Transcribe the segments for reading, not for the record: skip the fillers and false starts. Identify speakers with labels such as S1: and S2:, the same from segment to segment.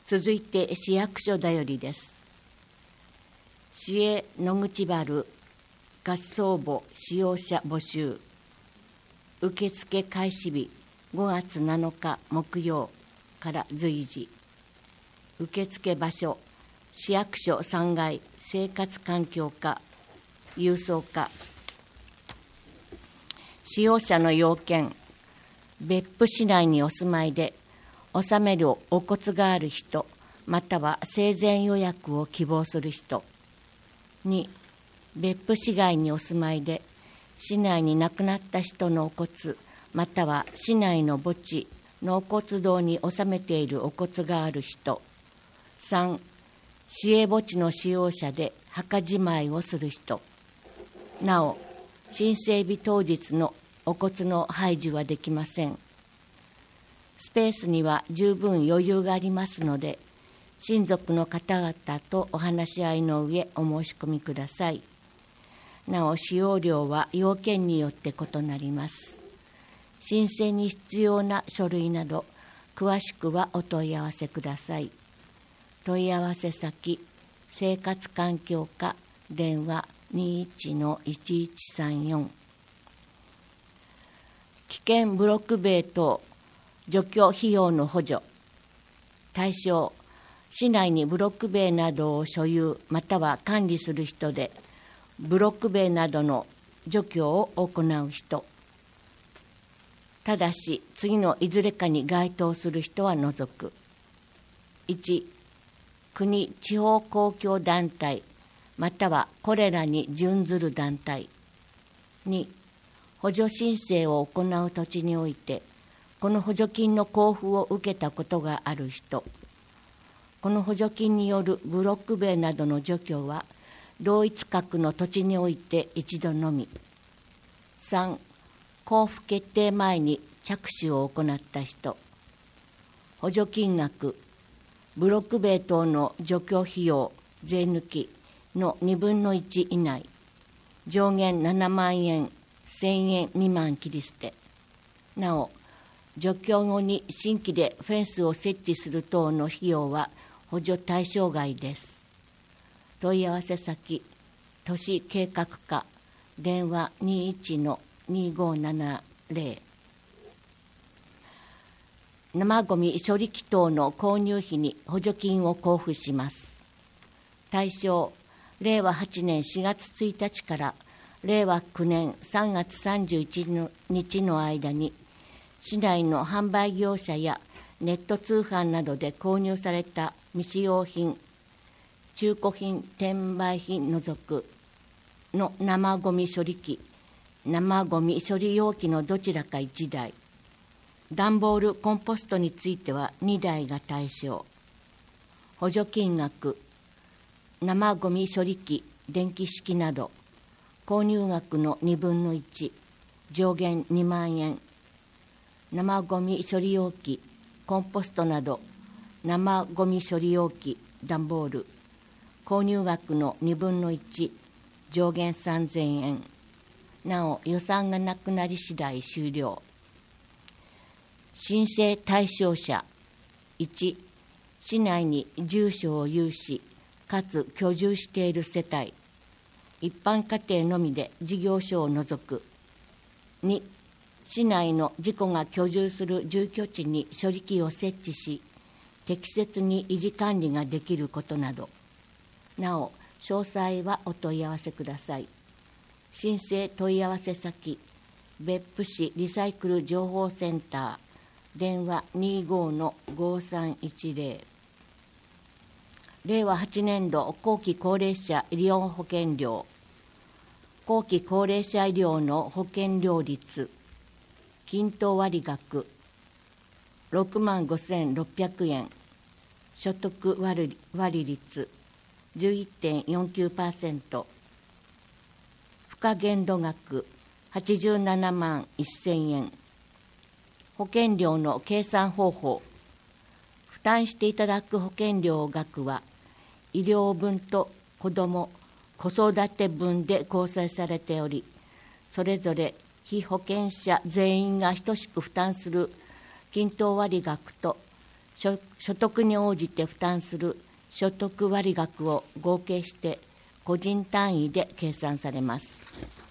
S1: 続いて市役所だよりです。市営野口原合葬墓使用者募集。受付開始日5月7日木曜から随時。受付場所市役所3階生活環境課郵送課。使用者の要件、別府市内にお住まいで納めるお骨がある人または生前予約を希望する人。2、別府市外にお住まいで市内に亡くなった人のお骨または市内の墓地納骨堂に納めているお骨がある人。3、市営墓地の使用者で墓じまいをする人。なお、新整備当日のお骨の廃寺はできません。スペースには十分余裕がありますので、親族の方々とお話し合いの上お申し込みください。なお、使用料は要件によって異なります。申請に必要な書類など、詳しくはお問い合わせください。問い合わせ先、生活環境課、電話 21-1134。危険ブロック塀等除去費用の補助。対象、市内にブロック塀などを所有または管理する人で、ブロック塀などの除去を行う人。ただし、次のいずれかに該当する人は除く。1、国・地方公共団体、またはこれらに準ずる団体。2、補助申請を行う土地において、この補助金の交付を受けたことがある人。この補助金によるブロック塀などの除去は、同一格の土地において一度のみ。3、交付決定前に着手を行った人。補助金額、ブロック塀等の除去費用、税抜きの2分の1以内、上限7万円、1000円未満切り捨て。なお、除去後に新規でフェンスを設置する等の費用は補助対象外です。問い合わせ先、都市計画課、電話 21-2570。生ごみ処理機等の購入費に補助金を交付します。対象、令和8年4月1日から令和9年3月31日の間に、市内の販売業者やネット通販などで購入された未使用品、中古品、転売品除くの生ごみ処理機、生ごみ処理容器のどちらか1台、段ボールコンポストについては2台が対象。補助金額、生ごみ処理機、電気式など、購入額の2分の1、上限2万円。生ごみ処理容器、コンポストなど、生ごみ処理容器、段ボール、購入額の2分の1、上限3000円。なお、予算がなくなり次第終了。申請対象者、1、市内に住所を有し、かつ居住している世帯、一般家庭のみで事業所を除く。2、市内の自己が居住する住居地に処理機を設置し、適切に維持管理ができることなど。なお、詳細はお問い合わせください。申請問い合わせ先、別府市リサイクル情報センター、電話 25-5310。令和8年度後期高齢者医療保険料、後期高齢者医療の保険料率、均等割額、65,600円、所得割率、11.49%、付加限度額、87万1000円、保険料の計算方法、負担していただく保険料額は、医療分と子ども・子育て分で構成されており、それぞれ被保険者全員が等しく負担する均等割額と所得に応じて負担する所得割額を合計して個人単位で計算されます。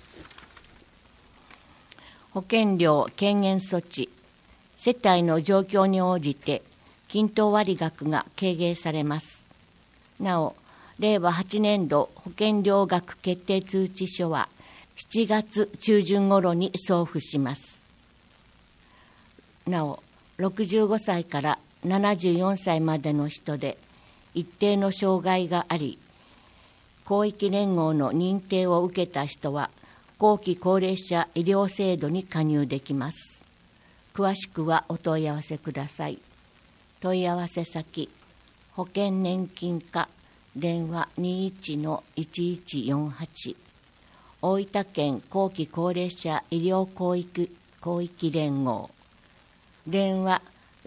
S1: 保険料軽減措置、世帯の状況に応じて均等割額が軽減されます。なお、令和8年度保険料額決定通知書は7月中旬頃に送付します。なお、65歳から74歳までの人で一定の障害があり、広域連合の認定を受けた人は後期高齢者医療制度に加入できます。詳しくはお問い合わせください。問い合わせ先、保険年金課電話 21-1148、大分県後期高齢者医療広域連合電話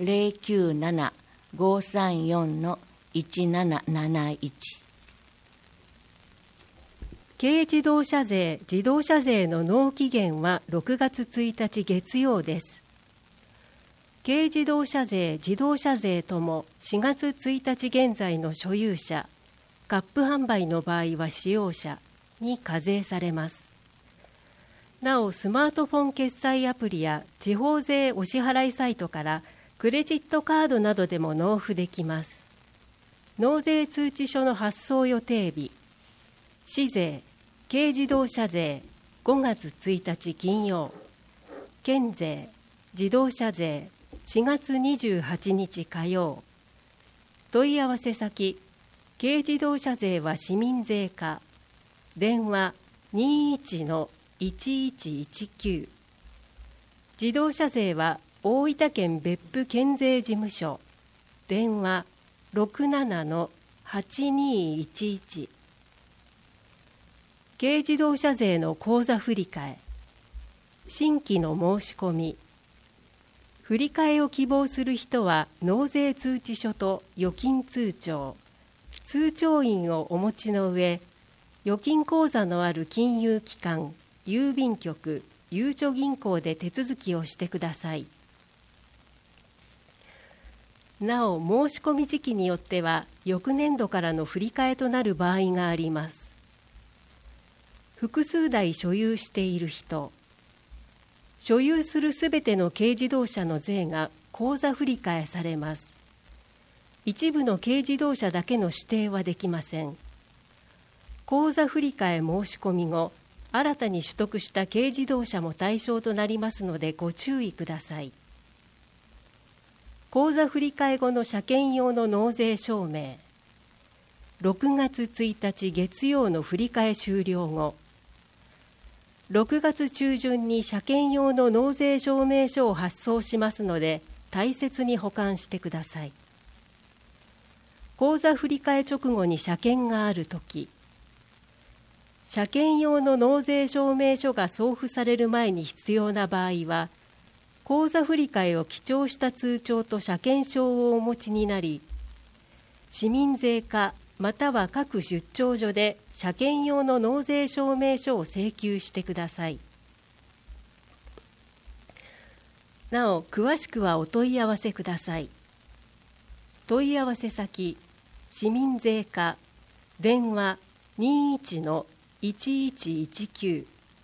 S1: 097-534-1771。
S2: 軽自動車税・自動車税の納期限は6月1日月曜です。軽自動車税・自動車税とも4月1日現在の所有者、カップ販売の場合は使用者に課税されます。なお、スマートフォン決済アプリや地方税お支払いサイトからクレジットカードなどでも納付できます。納税通知書の発送予定日、市税、軽自動車税5月1日金曜、県税、自動車税4月28日火曜。問い合わせ先、軽自動車税は市民税課電話 21-1119。自動車税は大分県別府県税事務所電話 67-8211。軽自動車税の口座振替、新規の申し込み、振り替えを希望する人は納税通知書と預金通帳、通帳印をお持ちの上、預金口座のある金融機関、郵便局、ゆうちょ銀行で手続きをしてください。なお、申し込み時期によっては翌年度からの振り替えとなる場合があります。複数台所有している人、所有するすべての軽自動車の税が口座振り替えされます。一部の軽自動車だけの指定はできません。口座振り替え申し込み後、新たに取得した軽自動車も対象となりますのでご注意ください。口座振り替え後の車検用の納税証明、6月1日月曜の振り替え終了後、6月中旬に車検用の納税証明書を発送しますので大切に保管してください。口座振り替え直後に車検があるとき、車検用の納税証明書が送付される前に必要な場合は、口座振り替えを記帳した通帳と車検証をお持ちになり、市民税課または各出張所で車検用の納税証明書を請求してください。なお、詳しくはお問い合わせください。問い合わせ先、市民税課電話 21-1119。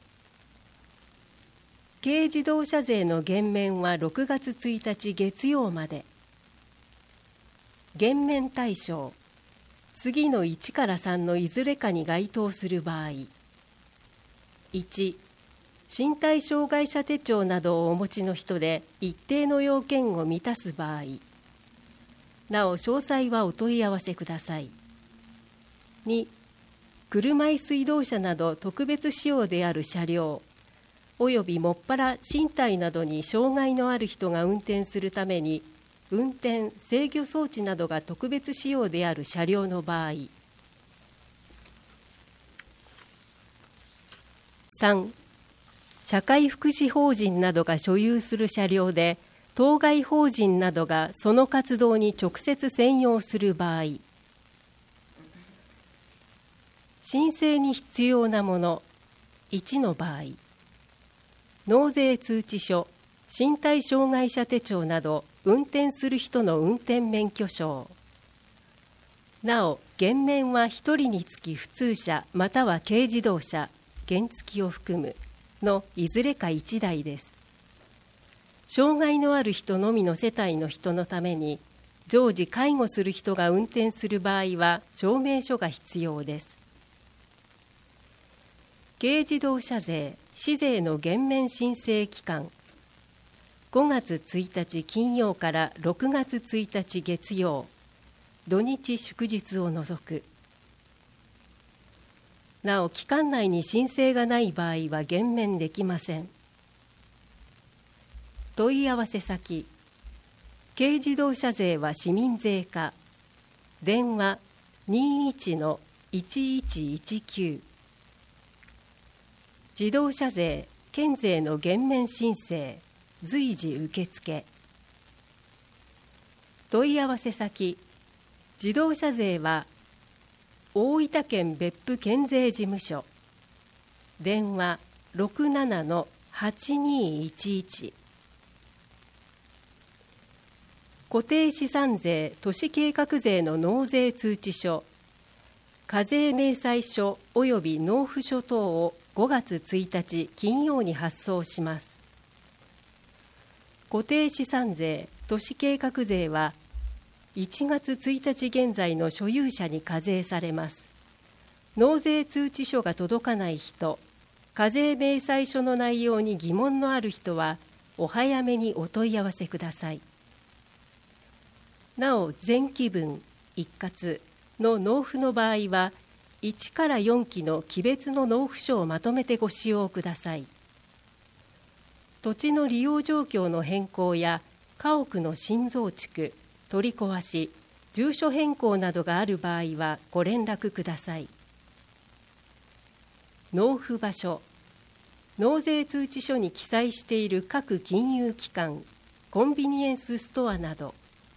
S2: 軽自動車税の減免は6月1日月曜まで。減免対象、次の1から3のいずれかに該当する場合、1、身体障害者手帳などをお持ちの人で一定の要件を満たす場合、なお詳細はお問い合わせください。2、車椅子移動車など特別仕様である車両、およびもっぱら身体などに障害のある人が運転するために、運転・制御装置などが特別仕様である車両の場合。3、社会福祉法人などが所有する車両で、当該法人などがその活動に直接専用する場合。申請に必要なもの1の場合、納税通知書、身体障害者手帳など運転する人の運転免許証。なお、減免は1人につき普通車または軽自動車、原付を含むのいずれか1台です。障害のある人のみの世帯の人のために、常時介護する人が運転する場合は証明書が必要です。軽自動車税・市税の減免申請期間、5月1日金曜から6月1日月曜、土日祝日を除く。なお、期間内に申請がない場合は減免できません。問い合わせ先、軽自動車税は市民税課、電話 21-1119。自動車税・県税の減免申請、随時受付。問い合わせ先、自動車税は大分県別府県税事務所、電話 67-8211。固定資産税・都市計画税の納税通知書、課税明細書及び納付書等を5月1日金曜に発送します。固定資産税・都市計画税は1月1日現在の所有者に課税されます。納税通知書が届かない人、課税明細書の内容に疑問のある人はお早めにお問い合わせください。なお、前期分一括の納付の場合は1から4期の期別の納付書をまとめてご使用ください。土地の利用状況の変更や家屋の新増築、取り壊し、住所変更などがある場合はご連絡ください。納付場所、納税通知書に記載している各金融機関、コンビニエンスストアなど。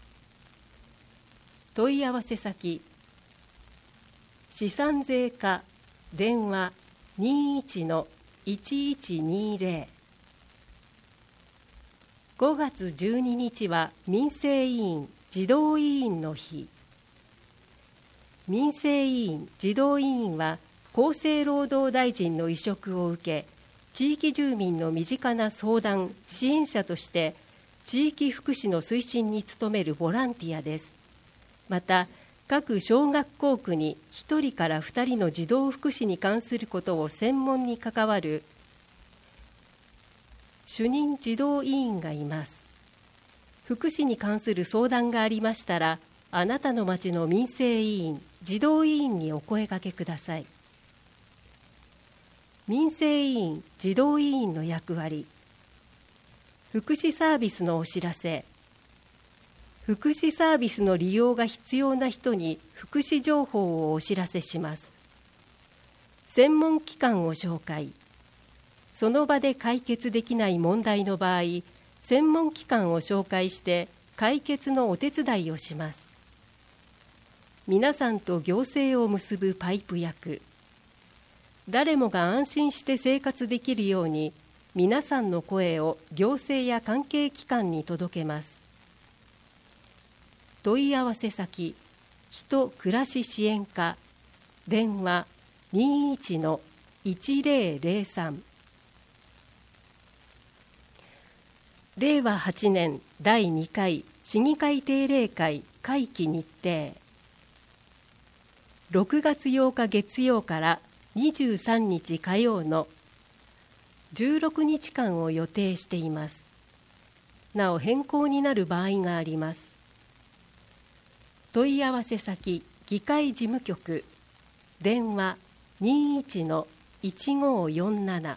S2: 問い合わせ先、資産税課、電話 21-1120。5月12日は民生委員児童委員の日。民生委員児童委員は厚生労働大臣の委嘱を受け、地域住民の身近な相談・支援者として地域福祉の推進に努めるボランティアです。また、各小学校区に1人から2人の児童福祉に関することを専門に関わる主任児童委員がいます。福祉に関する相談がありましたら、あなたの町の民生委員、児童委員にお声掛けください。民生委員、児童委員の役割。福祉サービスのお知らせ。福祉サービスの利用が必要な人に福祉情報をお知らせします。専門機関を紹介。その場で解決できない問題の場合、専門機関を紹介して解決のお手伝いをします。皆さんと行政を結ぶパイプ役。誰もが安心して生活できるように、皆さんの声を行政や関係機関に届けます。問い合わせ先、人暮らし支援課、電話 21-1003。令和8年第2回市議会定例会会期日程。6月8日月曜から23日火曜の16日間を予定しています。なお変更になる場合があります。問い合わせ先、議会事務局、電話 21-1547。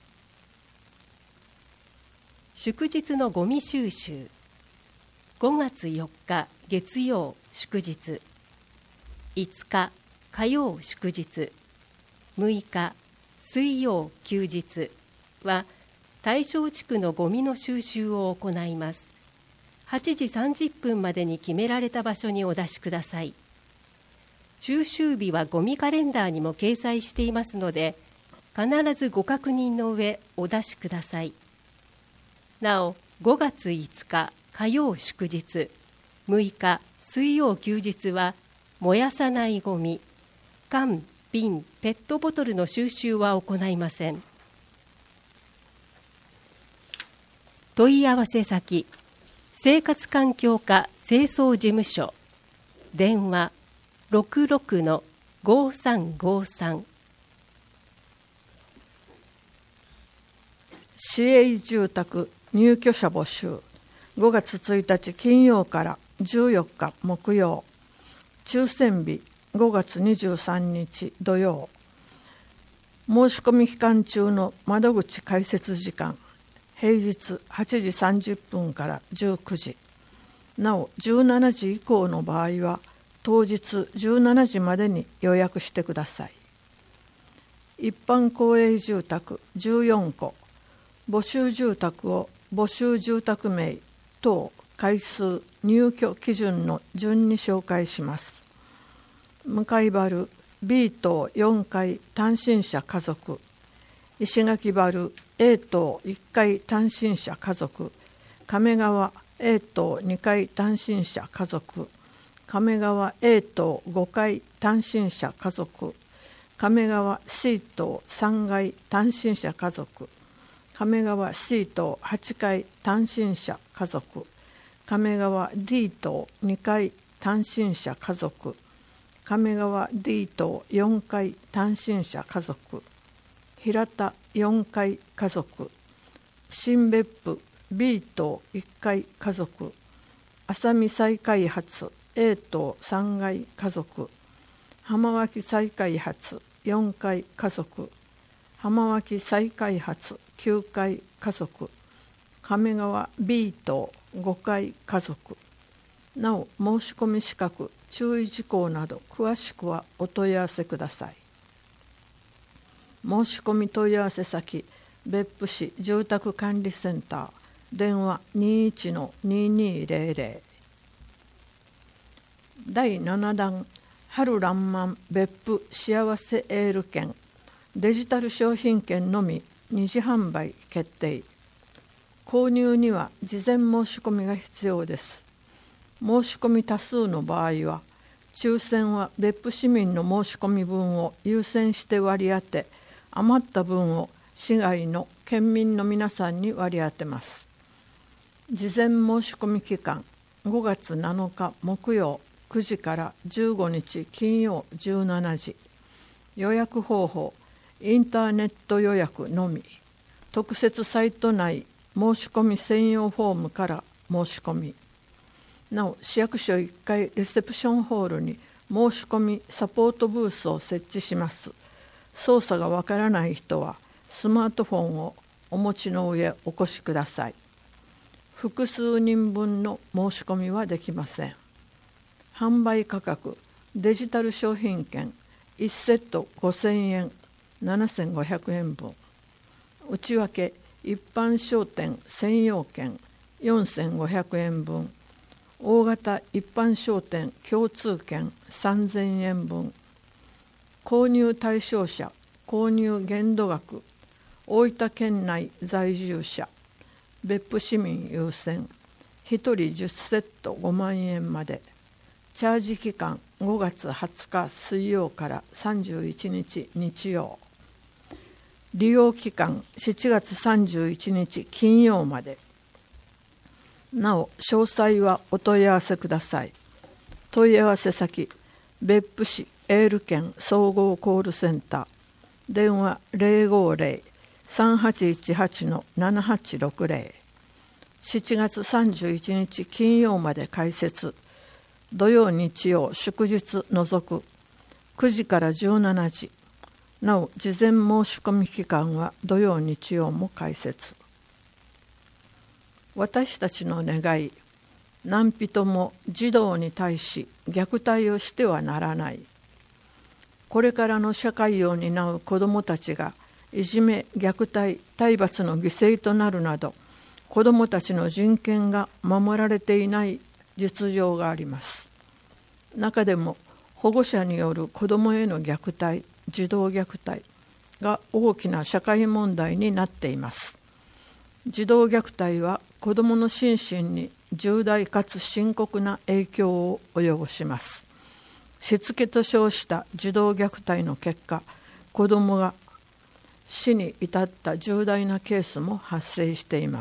S2: 祝日のゴミ収集。5月4日月曜祝日、5日火曜祝日、6日水曜休日は対象地区のゴミの収集を行います。8時30分までに決められた場所にお出しください。収集日はゴミカレンダーにも掲載していますので、必ずご確認の上お出しください。なお、5月5日火曜祝日、6日水曜休日は燃やさないごみ、缶、瓶、ペットボトルの収集は行いません。問い合わせ先、生活環境課清掃事務所、電話 66-5353。
S3: 市営住宅入居者募集、5月1日金曜から14日木曜、抽選日5月23日土曜。申し込み期間中の窓口開設時間、平日8時30分から19時、なお17時以降の場合は当日17時までに予約してください。一般公営住宅14戸、募集住宅を募集住宅名等階数入居基準の順に紹介します。向原 B 棟4階単身者家族、石垣原 A 棟1階単身者家族、亀川 A 棟2階単身者家族、亀川 A 棟5階単身者家族、亀川 C 棟3階単身者家族、亀川 C 棟8階単身者家族、亀川 D 棟2階単身者家族、亀川 D 棟4階単身者家族、平田4階家族、新別府 B 棟1階家族、浅見再開発 A 棟3階家族、浜脇再開発4階家族、浜脇再開発9階家族、亀川 B 棟5階家族。なお申し込み資格、注意事項など詳しくはお問い合わせください。申し込み問い合わせ先、別府市住宅管理センター、電話 21-2200。 第7弾春らんまん別府幸せエール券、デジタル商品券のみ二次販売決定。購入には事前申し込みが必要です。申し込み多数の場合は、抽選は別府市民の申し込み分を優先して割り当て、余った分を市外の県民の皆さんに割り当てます。事前申し込み期間、5月7日木曜9時から15日金曜17時。予約方法、インターネット予約のみ。特設サイト内申し込み専用フォームから申し込み。なお市役所1階レセプションホールに申し込みサポートブースを設置します。操作がわからない人はスマートフォンをお持ちの上お越しください。複数人分の申し込みはできません。販売価格、デジタル商品券1セット5000円、7500円分。内訳、一般商店専用券4500円分。大型一般商店共通券3000円分。購入対象者、購入限度額、大分県内在住者、別府市民優先、1人10セット5万円まで。チャージ期間5月20日水曜から31日日曜。利用期間7月31日金曜まで。なお詳細はお問い合わせください。問い合わせ先、別府市エール券総合コールセンター、電話 050-3818-7860。7月31日金曜まで開設。土曜日曜祝日除く9時から17時。なお事前申し込み期間は土曜日曜も開設。私たちの願い、何人も児童に対し虐待をしてはならない。これからの社会を担う子どもたちがいじめ、虐待、体罰の犠牲となるなど、子どもたちの人権が守られていない実情があります。中でも保護者による子どもへの虐待、児童虐待が大きな社会問題になっています。児童虐待は子どもの心身に重大かつ深刻な影響を及ぼします。しつけと称した児童虐待の結果、子どもが死に至った重大なケースも発生しています。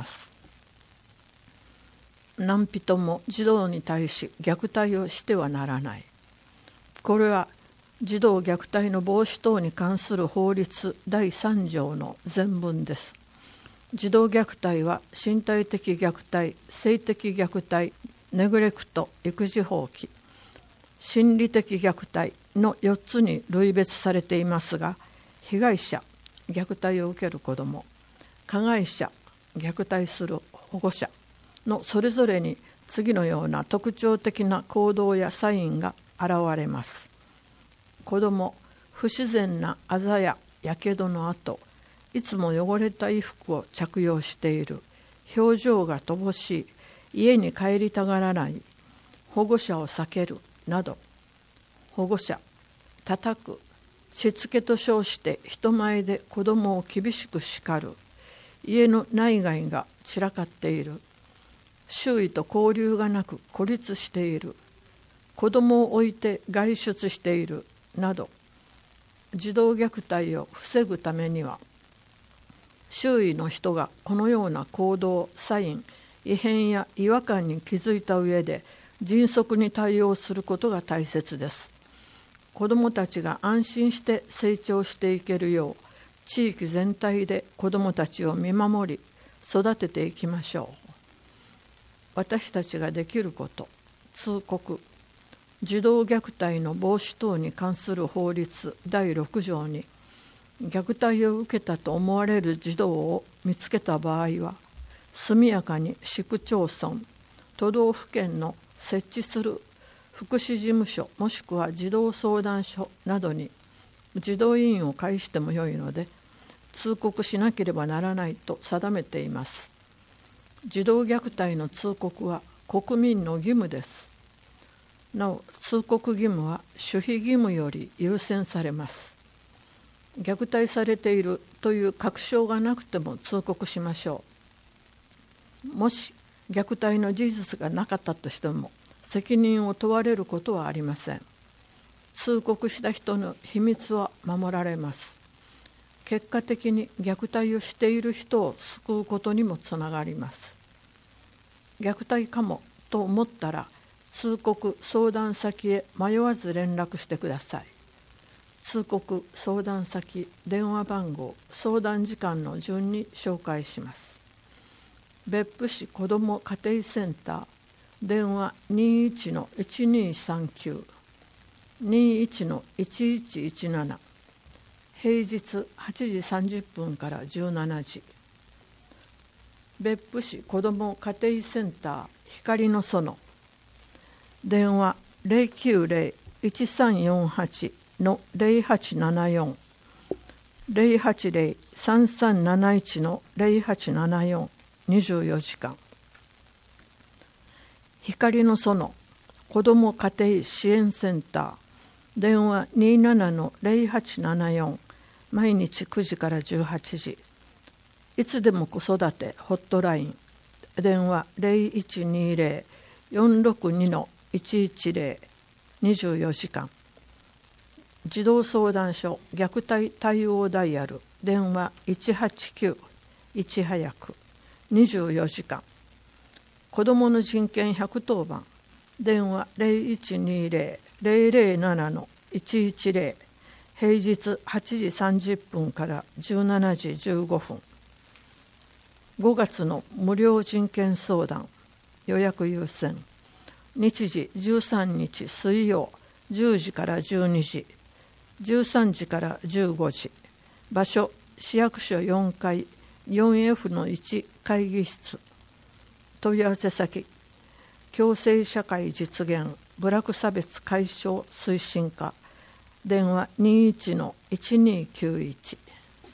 S3: 何人も児童に対し虐待をしてはならない。これは児童虐待の防止等に関する法律第3条の前文です。児童虐待は身体的虐待、性的虐待、ネグレクト、育児放棄、心理的虐待の4つに類別されていますが、被害者、虐待を受ける子ども、加害者、虐待する保護者のそれぞれに次のような特徴的な行動やサインが現れます。子ども、不自然なあざややけどの跡、いつも汚れた衣服を着用している、表情が乏しい、家に帰りたがらない、保護者を避けるなど、保護者、叩く、しつけと称して人前で子どもを厳しく叱る、家の内外が散らかっている、周囲と交流がなく孤立している、子どもを置いて外出しているなど、児童虐待を防ぐためには、周囲の人がこのような行動、サイン、異変や違和感に気づいた上で迅速に対応することが大切です。子どもたちが安心して成長していけるよう、地域全体で子どもたちを見守り、育てていきましょう。私たちができること、通告、児童虐待の防止等に関する法律第6条に、虐待を受けたと思われる児童を見つけた場合は、速やかに市区町村、都道府県の設置する福祉事務所もしくは児童相談所などに児童委員を介してもよいので、通告しなければならないと定めています。児童虐待の通告は国民の義務です。なお、通告義務は守秘義務より優先されます。虐待されているという確証がなくても通告しましょう。もし虐待の事実がなかったとしても責任を問われることはありません。通告した人の秘密は守られます。結果的に虐待をしている人を救うことにもつながります。虐待かもと思ったら、通告相談先へ迷わず連絡してください。通告相談先、電話番号、相談時間の順に紹介します。別府市子ども家庭センター、電話 21-1239、21-1117、平日8時30分から17時。別府市子ども家庭センター光の園、電話 090-1348-0874、080-3371-0874、24時間。光の園子ども家庭支援センター、電話 27-0874、毎日9時から18時。いつでも子育てホットライン、電話 0120-462-110、24時間。児童相談所虐待対応ダイヤル、電話 189、いち早く、24時間。子どもの人権110番、電話 0120-007-110、平日8時30分から17時15分。5月の無料人権相談、予約優先。日時13日水曜10時から12時、13時から15時。場所、市役所4階 4F-1 会議室。問い合わせ先、共生社会実現部落差別解消推進課、電話 21-1291。